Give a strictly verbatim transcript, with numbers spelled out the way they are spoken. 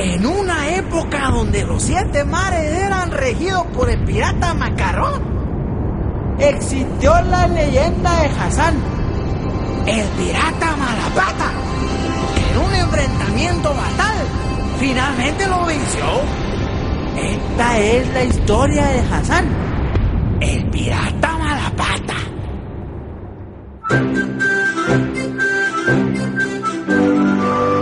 En una época donde los siete mares eran regidos por el pirata Macarrón, existió la leyenda de Hassan, el pirata Malapata, que en un enfrentamiento fatal finalmente lo venció. Esta es la historia de Hassan, el pirata Malapata.